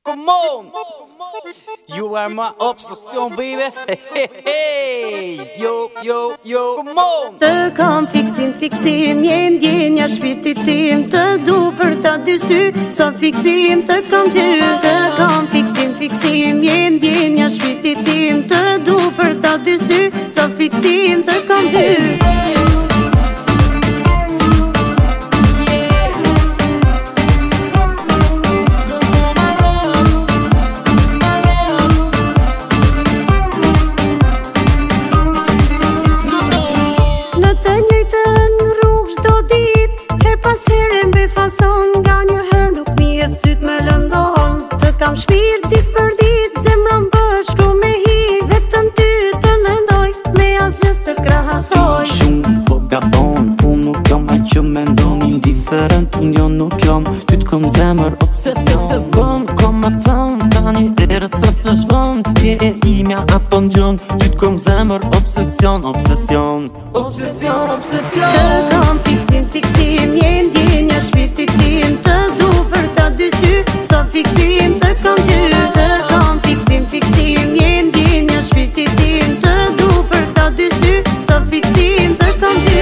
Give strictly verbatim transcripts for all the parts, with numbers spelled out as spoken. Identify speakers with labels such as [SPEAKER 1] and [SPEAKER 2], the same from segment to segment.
[SPEAKER 1] Come on, you are my obsession, baby. Hey, hey, hey. Yo, yo, yo, come on.
[SPEAKER 2] Të kam fiksim, fiksim, je ndjenja shpirtit tim. Të du për ta dy sy, sa fiksim të kam ty. Të kam fiksim, fiksim, je ndjenja shpirtit tim. Të du për ta dy sy, sa fiksim të kam ty. Kam shpirtit për dit, zemra më bëshku me hi. Vetëm ty të mendoj, me asnjës të krahasoj.
[SPEAKER 3] Ti shumë po gabon, unë nuk jam ai që mendon indiferent, unë jo nuk jam. Ty t'kom zemër obsesion. Se se se s'bon, kom ma thon, tani erët se se shbon. Je e imja apo n'gjon, ty t'kom zemër obsesion, obsesion. Obsesion, obsesion.
[SPEAKER 2] Të kam fiksim, fiksim, je ndjenja shpirtit tim. Të du për ta dy sy, sa fiksim të kam ty. Të kam fiksim, fiksim, je ndjenja shpirtit tim. Të du për ta dy sy, sa fiksim të kam ty.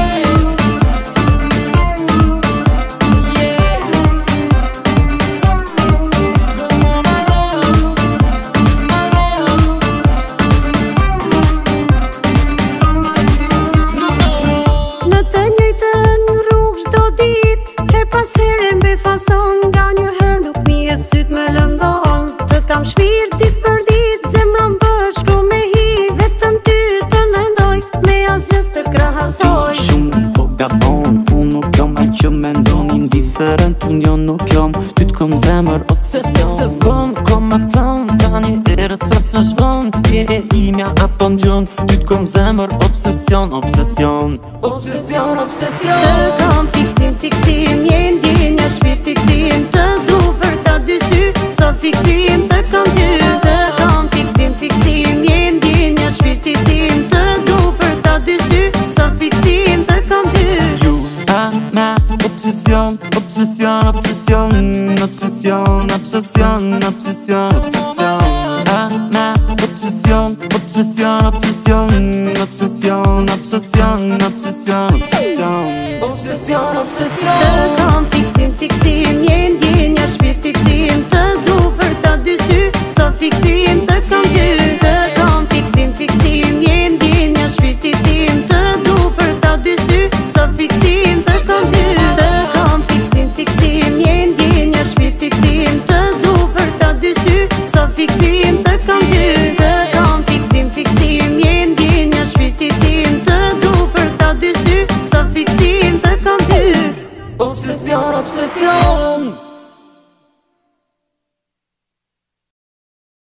[SPEAKER 2] Në të njëjtën rrugë çdo ditë, her pas here mbe fason. Nga një herë nuk mi e syt me lëndon. Të kam shpirtit për ditë, zemra më bëshku me hi. Vetëm ty të mendoj, me asnjës të krahasoj.
[SPEAKER 3] Ti shumë po gabon, unë nuk jam ai që mendon indiferent, unë jo nuk jam. Ty t'kom zemër obsesion. Se se se s'bon, kom ma thon, tani erët se se shbon. Je e imja apo n'gjon, ty t'kom zemër obsesion, obsesion. Obsesion, obsesion.
[SPEAKER 2] Të kam fiksim, fiksim, je ndjenja shpirtit tim. Të du për ta dy sy, sa fiksim të kam ty. Të kam fiksim, fiksim, je ndjenja shpirtit tim. Të du për ta dy sy, sa fiksim të kam ty.
[SPEAKER 3] You are my obsession, obsession, obsession, obsession, obsession, obsession, obsession. Ah, my obsession, obsession, obsession, obsession, obsession, obsession, obsession. Obsession, obsession.
[SPEAKER 2] Të kam fiksim, fiksim, je ndjenja shpirtit tim. Të du për ta dy sy, sa fiksim të kam ty. Të kam fiksim, fiksim, je ndjenja shpirtit tim. Të du për ta dy sy, sa fiksim të kam ty. Të kam fiksim, fiksim, je ndjenja shpirtit tim. Të du për ta dy sy, sa fiksim të kam ty. Të kam fiksim, fiksim, je ndjenja shpirtit tim. Të du për ta dy sy, sa fiksim të kam ty.
[SPEAKER 3] Obsession, obsession.